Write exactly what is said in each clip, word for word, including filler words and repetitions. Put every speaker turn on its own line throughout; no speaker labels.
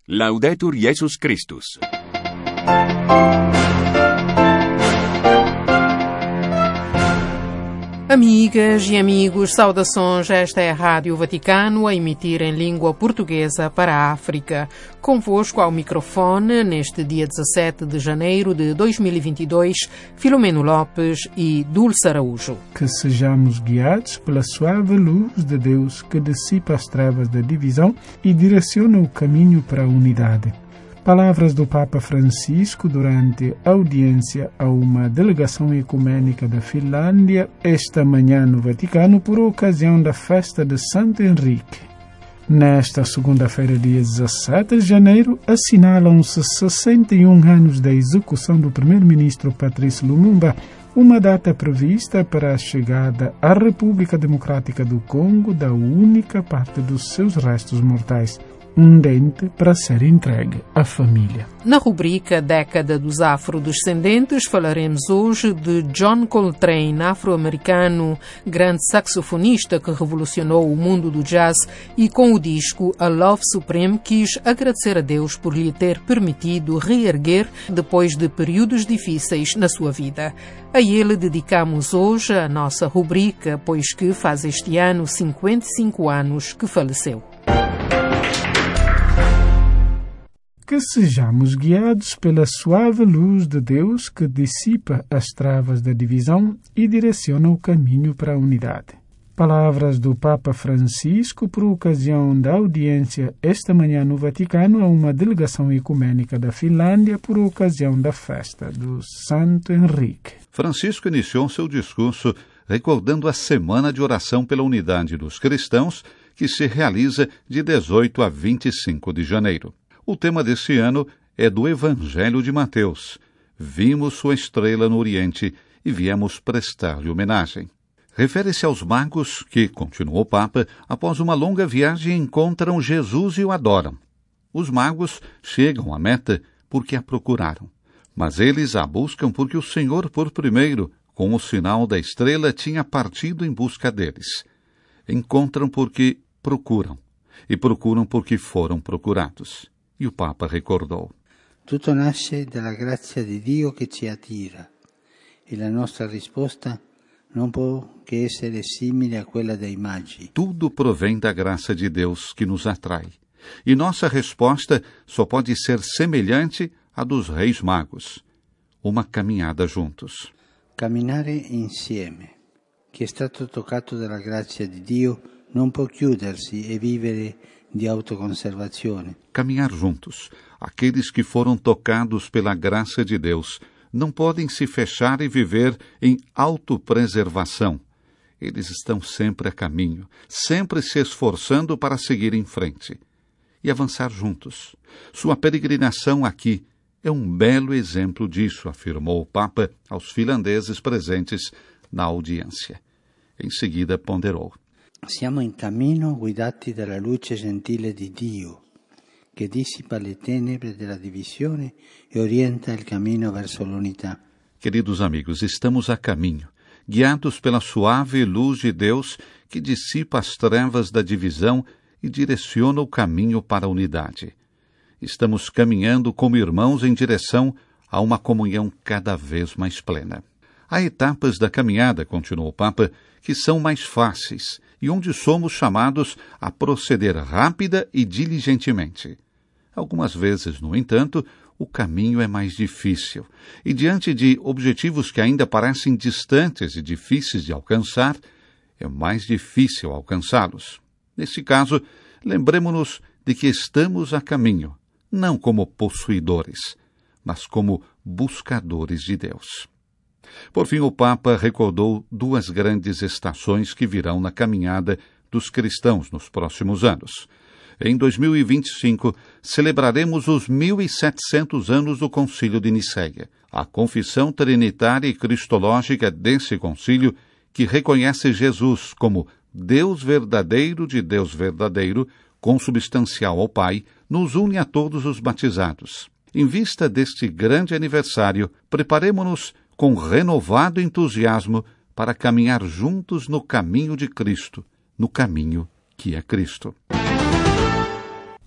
Laudetur Jesus Christus.
Amigas e amigos, saudações. Esta é a Rádio Vaticano a emitir em língua portuguesa para a África. Convosco ao microfone, neste dia dezassete de janeiro de dois mil e vinte e dois, Filomeno Lopes e Dulce Araújo.
Que sejamos guiados pela suave luz de Deus que dissipa as trevas da divisão e direciona o caminho para a unidade. Palavras do Papa Francisco durante audiência a uma delegação ecumênica da Finlândia esta manhã no Vaticano por ocasião da festa de Santo Henrique. Nesta segunda-feira, dia dezassete de janeiro, assinalam-se sessenta e um anos da execução do primeiro-ministro Patrice Lumumba, uma data prevista para a chegada à República Democrática do Congo da única parte dos seus restos mortais, um dente para ser entregue à família.
Na rubrica Década dos Afrodescendentes, falaremos hoje de John Coltrane, afro-americano, grande saxofonista que revolucionou o mundo do jazz e com o disco A Love Supreme quis agradecer a Deus por lhe ter permitido reerguer depois de períodos difíceis na sua vida. A ele dedicamos hoje a nossa rubrica, pois que faz este ano cinquenta e cinco anos que faleceu.
Que sejamos guiados pela suave luz de Deus que dissipa as travas da divisão e direciona o caminho para a unidade. Palavras do Papa Francisco por ocasião da audiência esta manhã no Vaticano a uma delegação ecumênica da Finlândia por ocasião da festa do Santo Henrique.
Francisco iniciou seu discurso recordando a Semana de Oração pela Unidade dos Cristãos, que se realiza de dezoito a vinte e cinco de janeiro. O tema desse ano é do Evangelho de Mateus. Vimos sua estrela no Oriente e viemos prestar-lhe homenagem. Refere-se aos magos que, continuou o Papa, após uma longa viagem encontram Jesus e o adoram. Os magos chegam à meta porque a procuraram, mas eles a buscam porque o Senhor, por primeiro, com o sinal da estrela, tinha partido em busca deles. Encontram porque procuram, e procuram porque foram procurados. E o Papa recordou:
Tutto nasce dalla grazia di Dio che ci attira e la nostra risposta non può che essere simile a quella dei magi.
Tudo provém da graça de Deus que nos atrai, e nossa resposta só pode ser semelhante à dos reis magos, uma caminhada juntos.
Camminare insieme. Chi è stato toccato dalla grazia di Dio non può chiudersi e vivere de autoconservazione.
Caminhar juntos. Aqueles que foram tocados pela graça de Deus não podem se fechar e viver em autopreservação. Eles estão sempre a caminho, sempre se esforçando para seguir em frente e avançar juntos. Sua peregrinação aqui é um belo exemplo disso, afirmou o Papa aos finlandeses presentes na audiência. Em seguida ponderou:
Siamo in cammino guidati dalla luce gentile di Dio, che dissipa le tenebre della divisione e orienta il cammino verso l'unità.
Queridos amigos, estamos a caminho, guiados pela suave luz de Deus que dissipa as trevas da divisão e direciona o caminho para a unidade. Estamos caminhando como irmãos em direção a uma comunhão cada vez mais plena. Há etapas da caminhada, continuou o Papa, que são mais fáceis e onde somos chamados a proceder rápida e diligentemente. Algumas vezes, no entanto, o caminho é mais difícil e, diante de objetivos que ainda parecem distantes e difíceis de alcançar, é mais difícil alcançá-los. Nesse caso, lembremo-nos de que estamos a caminho, não como possuidores, mas como buscadores de Deus. Por fim, o Papa recordou duas grandes estações que virão na caminhada dos cristãos nos próximos anos. Em dois mil e vinte e cinco, celebraremos os mil e setecentos anos do Concílio de Nicéia, a confissão trinitária e cristológica desse concílio que reconhece Jesus como Deus verdadeiro de Deus verdadeiro, consubstancial ao Pai, nos une a todos os batizados. Em vista deste grande aniversário, preparemo-nos com renovado entusiasmo para caminhar juntos no caminho de Cristo, no caminho que é Cristo.
Em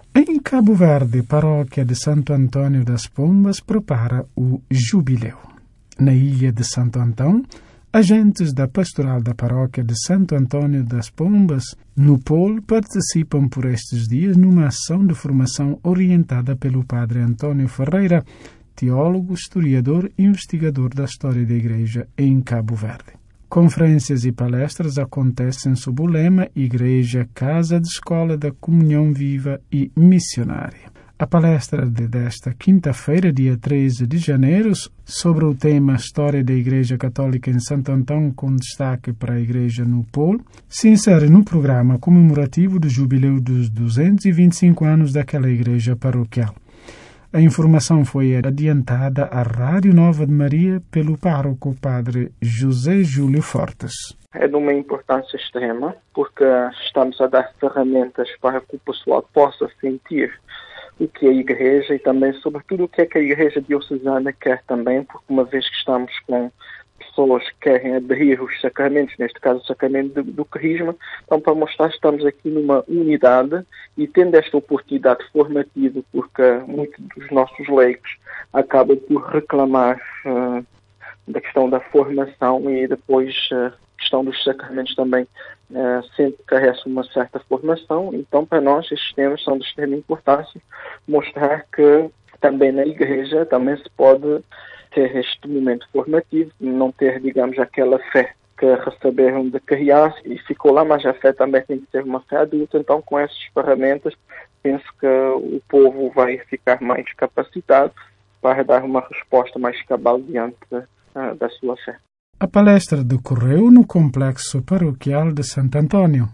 Cabo Verde, a paróquia de Santo Antônio das Pombas prepara o jubileu. Na ilha de Santo Antão, agentes da pastoral da paróquia de Santo Antônio das Pombas, no Polo, participam por estes dias numa ação de formação orientada pelo padre Antônio Ferreira, teólogo, historiador e investigador da história da Igreja em Cabo Verde. Conferências e palestras acontecem sob o lema Igreja, Casa de Escola da Comunhão Viva e Missionária. A palestra de desta quinta-feira, dia treze de janeiro, sobre o tema História da Igreja Católica em Santo Antão, com destaque para a Igreja no Polo, se insere no programa comemorativo do jubileu dos duzentos e vinte e cinco anos daquela igreja paroquial. A informação foi adiantada à Rádio Nova de Maria pelo pároco padre José Júlio Fortes.
É de uma importância extrema, porque estamos a dar ferramentas para que o pessoal possa sentir o que é a Igreja e também, sobretudo, o que é que a Igreja Diocesana quer também, porque uma vez que estamos com pessoas que querem aderir aos sacramentos, neste caso o sacramento do, do crisma, então para mostrar que estamos aqui numa unidade e tendo esta oportunidade formativa, porque muitos dos nossos leigos acabam por reclamar uh, da questão da formação e depois a uh, questão dos sacramentos também uh, sempre carece uma certa formação, então para nós estes temas são de extrema importância, mostrar que também na Igreja também se pode ter este momento formativo, não ter, digamos, aquela fé que receberam de criança e ficou lá, mas a fé também tem que ser uma fé adulta. Então, com essas ferramentas, penso que o povo vai ficar mais capacitado para dar uma resposta mais cabal diante uh, da sua fé.
A palestra decorreu no complexo paroquial de Santo Antônio.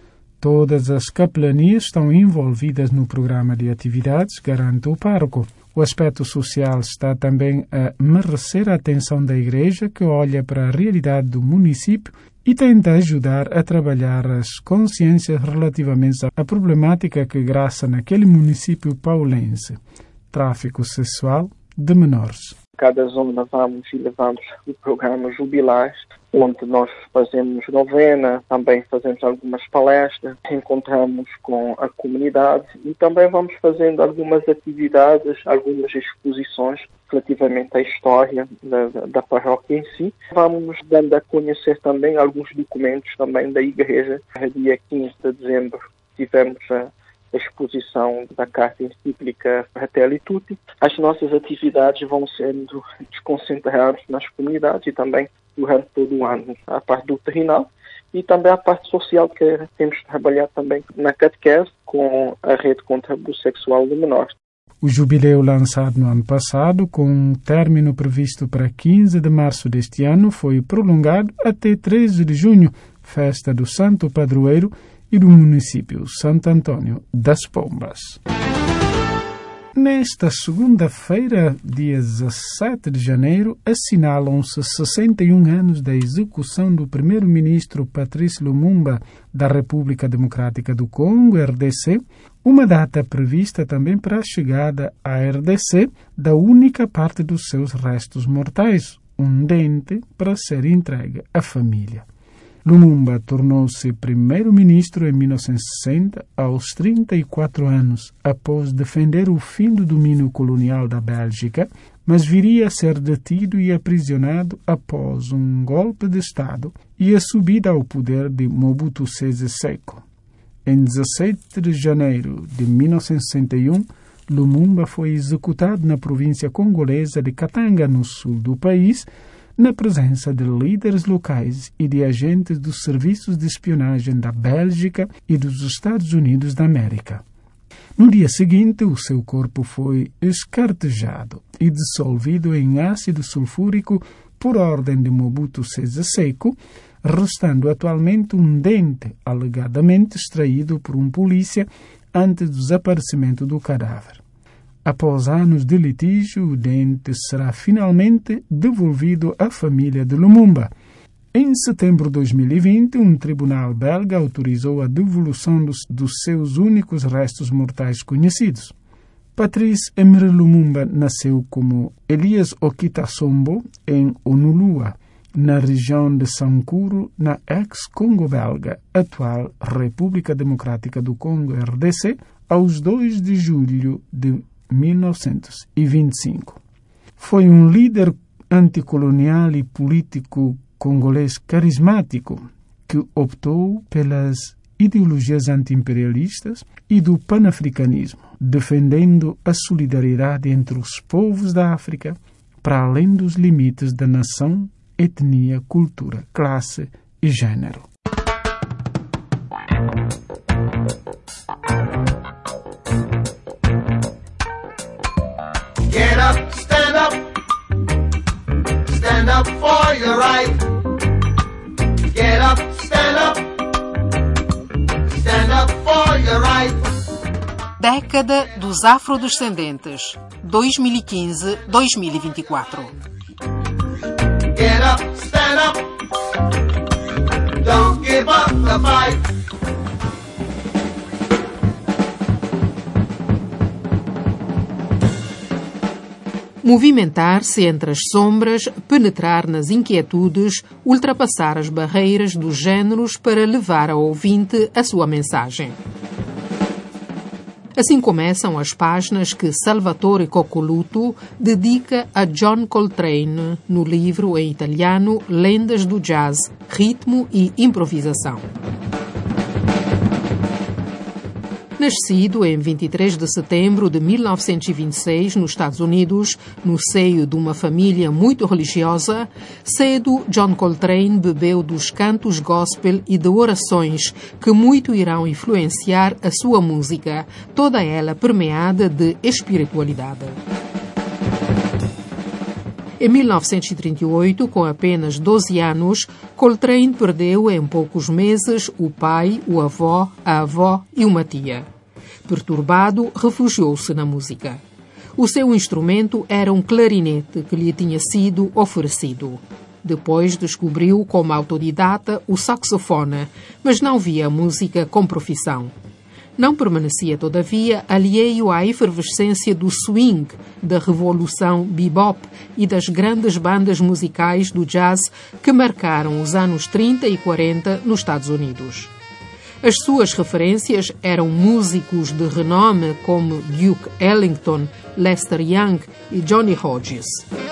Todas as capelanias estão envolvidas no programa de atividades, garante o pároco. O aspecto social está também a merecer a atenção da Igreja, que olha para a realidade do município e tenta ajudar a trabalhar as consciências relativamente à problemática que graça naquele município paulense: tráfico sexual de menores.
Cada zona vamos e levamos o programa jubilar, onde nós fazemos novena, também fazemos algumas palestras, encontramos com a comunidade e também vamos fazendo algumas atividades, algumas exposições relativamente à história da, da, da paróquia em si. Vamos dando a conhecer também alguns documentos também da Igreja. Dia quinze de dezembro tivemos a a exposição da Carta Encíclica Fratelli Tutti. As nossas atividades vão sendo desconcentradas nas comunidades e também durante todo o ano. A parte doutrinal e também a parte social, que temos trabalhado também na catequese com a rede contra o abuso sexual de menores.
O jubileu lançado no ano passado, com um término previsto para quinze de março deste ano, foi prolongado até treze de junho, festa do Santo Padroeiro e do município Santo Antônio das Pombas. Nesta segunda-feira, dia dezassete de janeiro, assinalam-se sessenta e um anos da execução do primeiro-ministro Patrice Lumumba da República Democrática do Congo, R D C, uma data prevista também para a chegada à R D C da única parte dos seus restos mortais, um dente para ser entregue à família. Lumumba tornou-se primeiro-ministro em mil novecentos e sessenta, aos trinta e quatro anos, após defender o fim do domínio colonial da Bélgica, mas viria a ser detido e aprisionado após um golpe de Estado e a subida ao poder de Mobutu Sese Seko. Em dezassete de janeiro de mil novecentos e sessenta e um, Lumumba foi executado na província congolesa de Katanga, no sul do país, na presença de líderes locais e de agentes dos serviços de espionagem da Bélgica e dos Estados Unidos da América. No dia seguinte, o seu corpo foi escartejado e dissolvido em ácido sulfúrico por ordem de Mobutu Sese Seko, restando atualmente um dente alegadamente extraído por um polícia antes do desaparecimento do cadáver. Após anos de litígio, o dente será finalmente devolvido à família de Lumumba. Em setembro de dois mil e vinte, um tribunal belga autorizou a devolução dos, dos seus únicos restos mortais conhecidos. Patrice Emery Lumumba nasceu como Elias Okitasombo em Onulua, na região de Sankuru, na ex-Congo belga, atual República Democrática do Congo, R D C, aos dois de julho de mil novecentos e vinte e cinco. Foi um líder anticolonial e político congolês carismático que optou pelas ideologias anti-imperialistas e do panafricanismo, defendendo a solidariedade entre os povos da África para além dos limites da nação, etnia, cultura, classe e gênero.
Get up, stand up, stand up for your right. Get up, stand up, stand up for your right.
Década dos afrodescendentes, dois mil e quinze a dois mil e vinte e quatro.
Get up, stand up, don't give up the fight.
Movimentar-se entre as sombras, penetrar nas inquietudes, ultrapassar as barreiras dos géneros para levar ao ouvinte a sua mensagem. Assim começam as páginas que Salvatore Coccoluto dedica a John Coltrane no livro em italiano Lendas do Jazz, Ritmo e Improvisação. Nascido em vinte e três de setembro de mil novecentos e vinte e seis, nos Estados Unidos, no seio de uma família muito religiosa, cedo John Coltrane bebeu dos cantos gospel e de orações que muito irão influenciar a sua música, toda ela permeada de espiritualidade. Em mil novecentos e trinta e oito, com apenas doze anos, Coltrane perdeu em poucos meses o pai, o avô, a avó e uma tia. Perturbado, refugiou-se na música. O seu instrumento era um clarinete que lhe tinha sido oferecido. Depois descobriu como autodidata o saxofone, mas não via a música como profissão. Não permanecia, todavia, alheio à efervescência do swing, da revolução bebop e das grandes bandas musicais do jazz que marcaram os anos trinta e quarenta nos Estados Unidos. As suas referências eram músicos de renome como Duke Ellington, Lester Young e Johnny Hodges.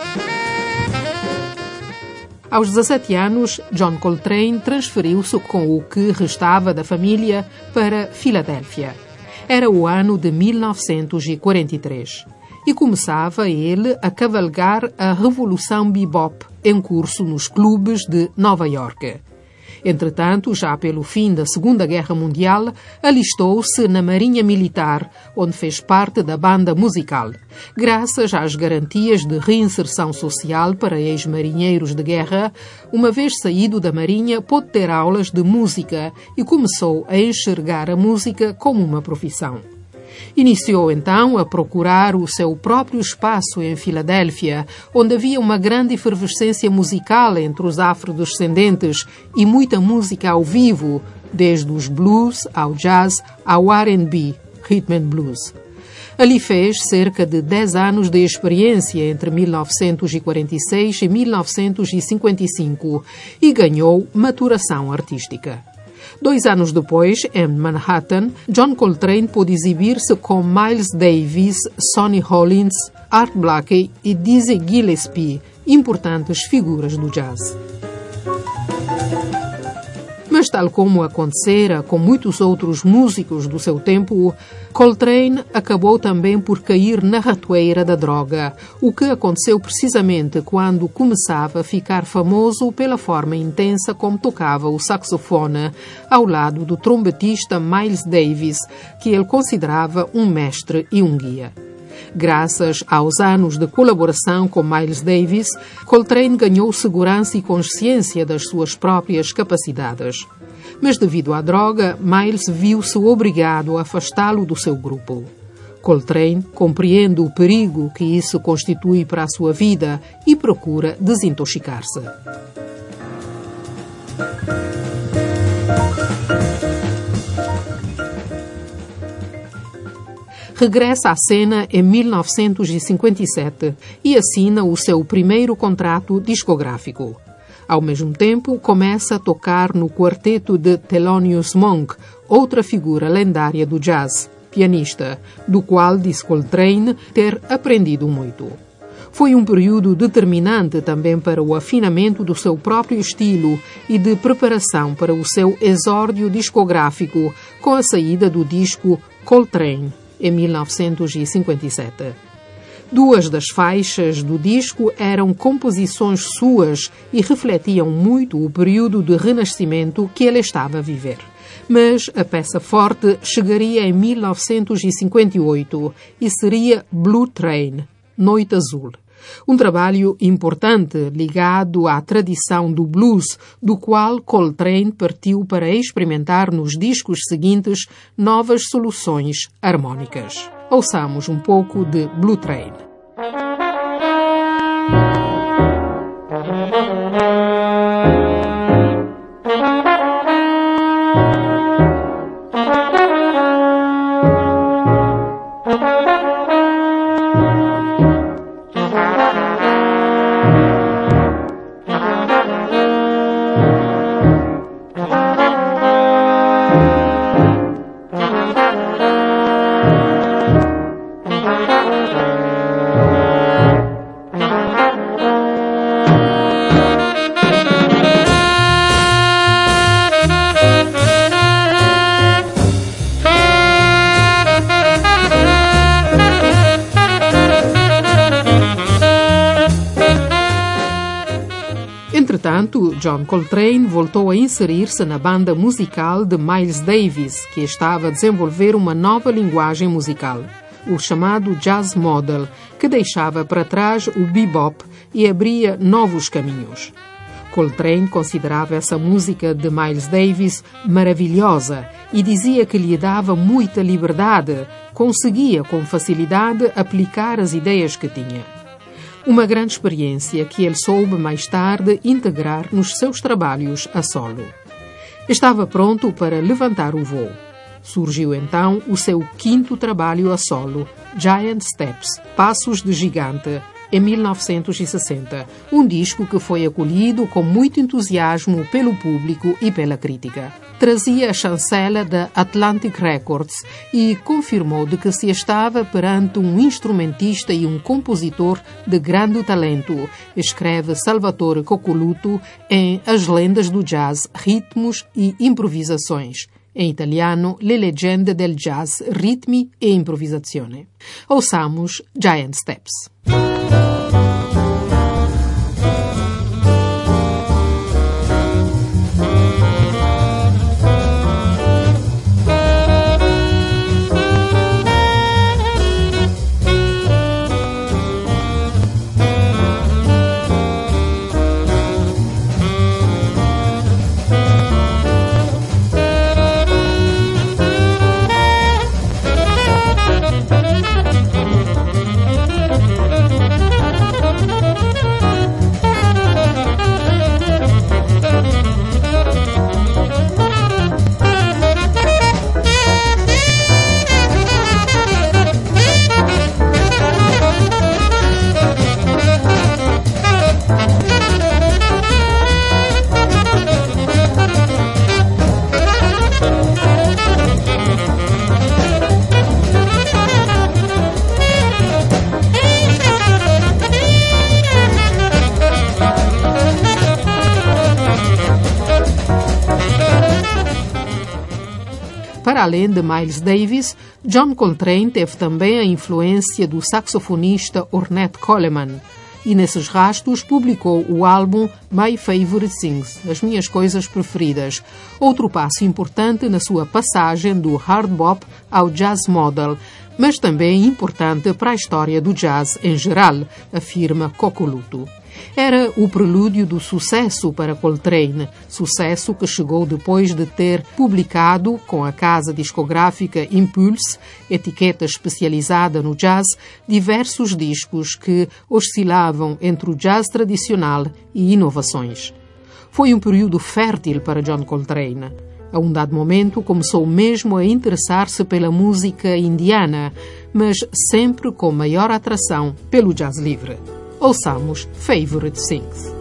Aos dezassete anos, John Coltrane transferiu-se com o que restava da família para Filadélfia. Era o ano de mil novecentos e quarenta e três. E começava ele a cavalgar a revolução bebop em curso nos clubes de Nova York. Entretanto, já pelo fim da Segunda Guerra Mundial, alistou-se na Marinha Militar, onde fez parte da banda musical. Graças às garantias de reinserção social para ex-marinheiros de guerra, uma vez saído da Marinha, pôde ter aulas de música e começou a enxergar a música como uma profissão. Iniciou então a procurar o seu próprio espaço em Filadélfia, onde havia uma grande efervescência musical entre os afrodescendentes e muita música ao vivo, desde os blues ao jazz ao R and B, Rhythm and Blues. Ali fez cerca de dez anos de experiência entre mil novecentos e quarenta e seis e mil novecentos e cinquenta e cinco e ganhou maturação artística. Dois anos depois, em Manhattan, John Coltrane pôde exibir-se com Miles Davis, Sonny Rollins, Art Blakey e Dizzy Gillespie, importantes figuras do jazz. Mas, tal como acontecera com muitos outros músicos do seu tempo, Coltrane acabou também por cair na ratoeira da droga, o que aconteceu precisamente quando começava a ficar famoso pela forma intensa como tocava o saxofone, ao lado do trompetista Miles Davis, que ele considerava um mestre e um guia. Graças aos anos de colaboração com Miles Davis, Coltrane ganhou segurança e consciência das suas próprias capacidades. Mas devido à droga, Miles viu-se obrigado a afastá-lo do seu grupo. Coltrane compreende o perigo que isso constitui para a sua vida e procura desintoxicar-se. Regressa à cena em mil novecentos e cinquenta e sete e assina o seu primeiro contrato discográfico. Ao mesmo tempo, começa a tocar no quarteto de Thelonious Monk, outra figura lendária do jazz. pianista, do qual disse Coltrane ter aprendido muito. Foi um período determinante também para o afinamento do seu próprio estilo e de preparação para o seu exórdio discográfico com a saída do disco Coltrane, em mil novecentos e cinquenta e sete. Duas das faixas do disco eram composições suas e refletiam muito o período de renascimento que ele estava a viver. Mas a peça forte chegaria em mil novecentos e cinquenta e oito e seria Blue Train, Noite Azul. Um trabalho importante ligado à tradição do blues, do qual Coltrane partiu para experimentar nos discos seguintes novas soluções harmônicas. Ouçamos um pouco de Blue Train. Entretanto, John Coltrane voltou a inserir-se na banda musical de Miles Davis, que estava a desenvolver uma nova linguagem musical, o chamado Jazz Model, que deixava para trás o bebop e abria novos caminhos. Coltrane considerava essa música de Miles Davis maravilhosa e dizia que lhe dava muita liberdade, conseguia com facilidade aplicar as ideias que tinha. Uma grande experiência que ele soube mais tarde integrar nos seus trabalhos a solo. Estava pronto para levantar o voo. Surgiu então o seu quinto trabalho a solo, Giant Steps, Passos de Gigante, em mil novecentos e sessenta, um disco que foi acolhido com muito entusiasmo pelo público e pela crítica. Trazia a chancela da Atlantic Records e confirmou de que se estava perante um instrumentista e um compositor de grande talento, escreve Salvatore Coccoluto em As Lendas do Jazz, Ritmos e Improvisações. Em italiano, Le leggende del jazz, ritmi e improvisazione. Ouçamos Giant Steps. Para além de Miles Davis, John Coltrane teve também a influência do saxofonista Ornette Coleman e, nesses rastros, publicou o álbum My Favorite Things, As Minhas Coisas Preferidas, outro passo importante na sua passagem do hard bop ao jazz model, mas também importante para a história do jazz em geral, afirma Coccoluto. Era o prelúdio do sucesso para Coltrane, sucesso que chegou depois de ter publicado com a casa discográfica Impulse, etiqueta especializada no jazz, diversos discos que oscilavam entre o jazz tradicional e inovações. Foi um período fértil para John Coltrane. A um dado momento começou mesmo a interessar-se pela música indiana, mas sempre com maior atração pelo jazz livre. Ouçamos Favorite Things.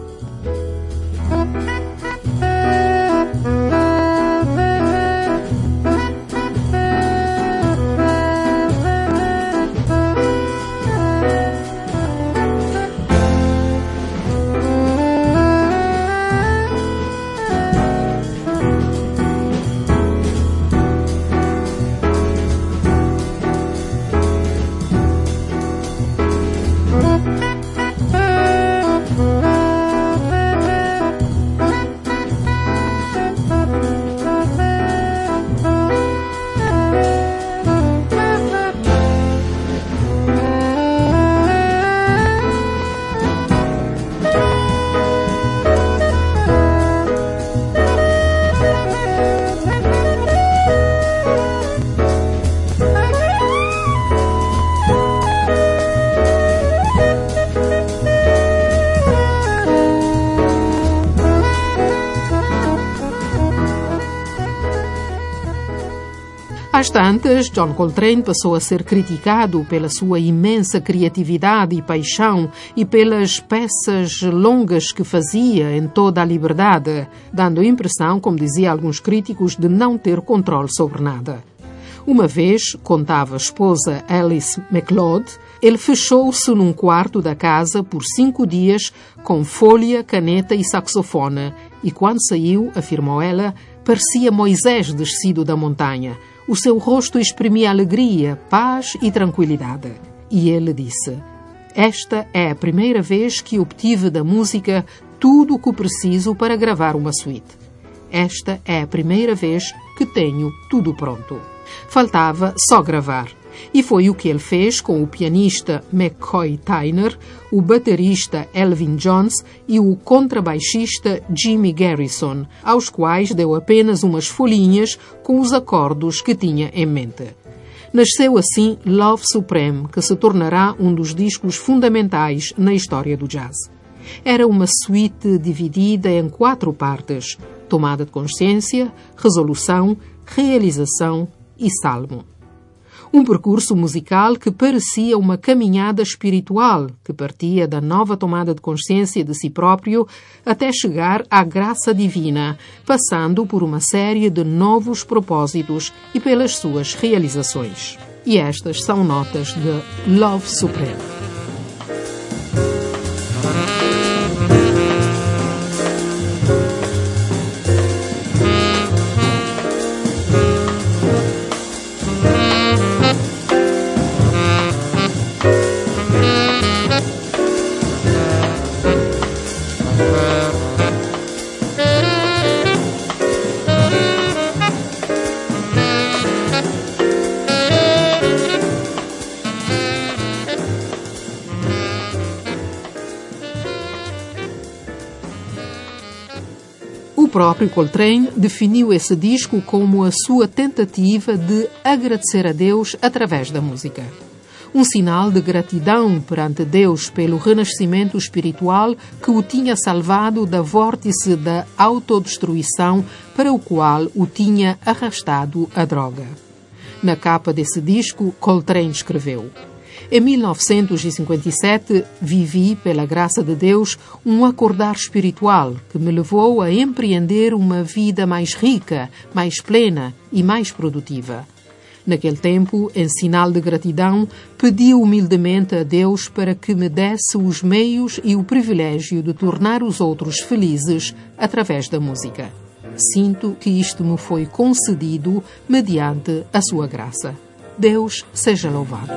Às tantas, John Coltrane passou a ser criticado pela sua imensa criatividade e paixão e pelas peças longas que fazia em toda a liberdade, dando a impressão, como diziam alguns críticos, de não ter controle sobre nada. Uma vez, contava a esposa Alice MacLeod, ele fechou-se num quarto da casa por cinco dias com folha, caneta e saxofone, e quando saiu, afirmou ela, parecia Moisés descido da montanha. O seu rosto exprimia alegria, paz e tranquilidade. E ele disse: "Esta é a primeira vez que obtive da música tudo o que preciso para gravar uma suíte. Esta é a primeira vez que tenho tudo pronto. Faltava só gravar." E foi o que ele fez com o pianista McCoy Tyner, o baterista Elvin Jones e o contrabaixista Jimmy Garrison, aos quais deu apenas umas folhinhas com os acordos que tinha em mente. Nasceu assim Love Supreme, que se tornará um dos discos fundamentais na história do jazz. Era uma suíte dividida em quatro partes: tomada de consciência, resolução, realização e salmo. Um percurso musical que parecia uma caminhada espiritual, que partia da nova tomada de consciência de si próprio até chegar à graça divina, passando por uma série de novos propósitos e pelas suas realizações. E estas são notas de Love Supreme. O próprio Coltrane definiu esse disco como a sua tentativa de agradecer a Deus através da música. Um sinal de gratidão perante Deus pelo renascimento espiritual que o tinha salvado da vórtice da autodestruição para o qual o tinha arrastado a droga. Na capa desse disco, Coltrane escreveu: "Em mil novecentos e cinquenta e sete, vivi, pela graça de Deus, um acordar espiritual que me levou a empreender uma vida mais rica, mais plena e mais produtiva. Naquele tempo, em sinal de gratidão, pedi humildemente a Deus para que me desse os meios e o privilégio de tornar os outros felizes através da música. Sinto que isto me foi concedido mediante a sua graça. Deus seja louvado."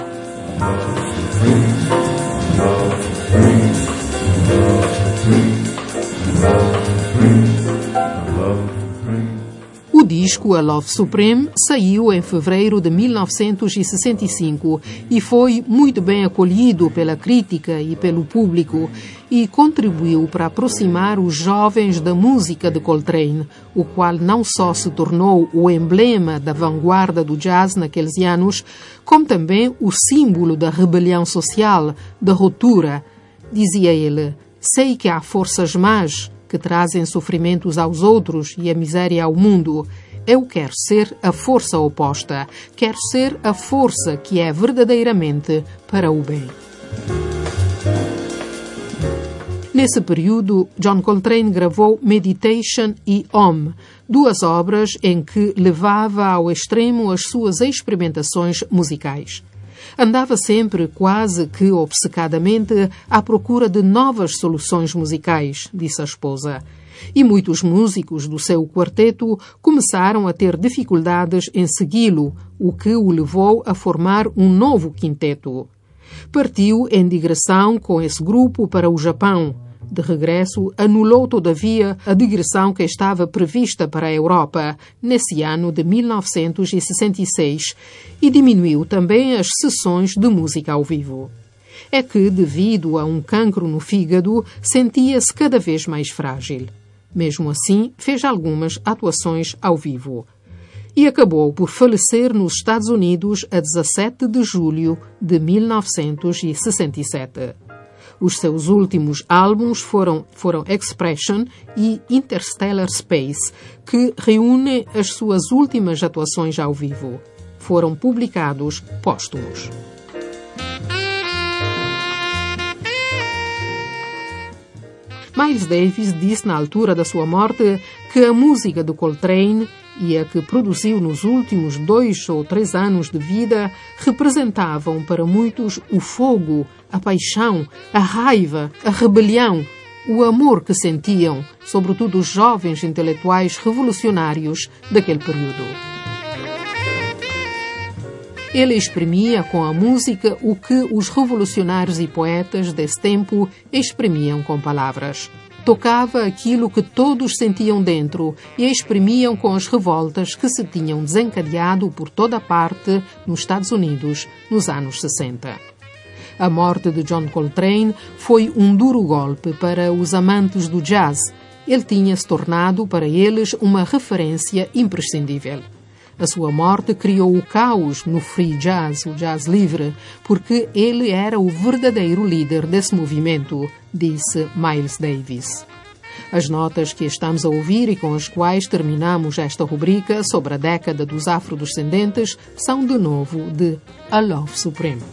O disco A Love Supreme saiu em fevereiro de mil novecentos e sessenta e cinco e foi muito bem acolhido pela crítica e pelo público e contribuiu para aproximar os jovens da música de Coltrane, o qual não só se tornou o emblema da vanguarda do jazz naqueles anos, como também o símbolo da rebelião social, da ruptura. Dizia ele: "Sei que há forças más que trazem sofrimentos aos outros e a miséria ao mundo. Eu quero ser a força oposta. Quero ser a força que é verdadeiramente para o bem." Nesse período, John Coltrane gravou Meditation e Om, duas obras em que levava ao extremo as suas experimentações musicais. Andava sempre, quase que obcecadamente, à procura de novas soluções musicais, disse a esposa. E muitos músicos do seu quarteto começaram a ter dificuldades em segui-lo, o que o levou a formar um novo quinteto. Partiu em digressão com esse grupo para o Japão. De regresso, anulou, todavia, a digressão que estava prevista para a Europa, nesse ano de mil novecentos e sessenta e seis, e diminuiu também as sessões de música ao vivo. É que, devido a um cancro no fígado, sentia-se cada vez mais frágil. Mesmo assim, fez algumas atuações ao vivo. E acabou por falecer nos Estados Unidos a dezassete de julho de mil novecentos e sessenta e sete. Os seus últimos álbuns foram, foram Expression e Interstellar Space, que reúnem as suas últimas atuações ao vivo. foram publicados póstumos. Miles Davis disse na altura da sua morte que a música de Coltrane e a que produziu nos últimos dois ou três anos de vida representavam para muitos o fogo, a paixão, a raiva, a rebelião, o amor que sentiam, sobretudo os jovens intelectuais revolucionários daquele período. Ele exprimia com a música o que os revolucionários e poetas desse tempo exprimiam com palavras. Tocava aquilo que todos sentiam dentro e exprimiam com as revoltas que se tinham desencadeado por toda a parte nos Estados Unidos nos anos sessenta. A morte de John Coltrane foi um duro golpe para os amantes do jazz. Ele tinha se tornado para eles uma referência imprescindível. A sua morte criou o caos no free jazz, o jazz livre, porque ele era o verdadeiro líder desse movimento, disse Miles Davis. As notas que estamos a ouvir e com as quais terminamos esta rubrica sobre a década dos afrodescendentes são de novo de A Love Supreme.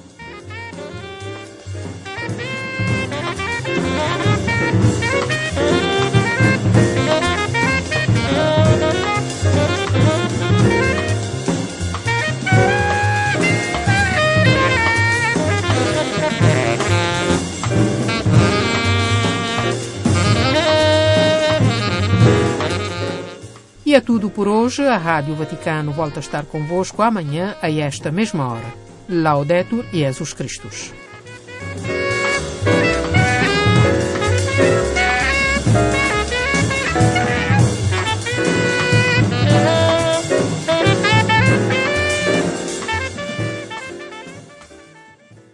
E é tudo por hoje. A Rádio Vaticano volta a estar convosco amanhã a esta mesma hora. Laudetur Jesus Christus.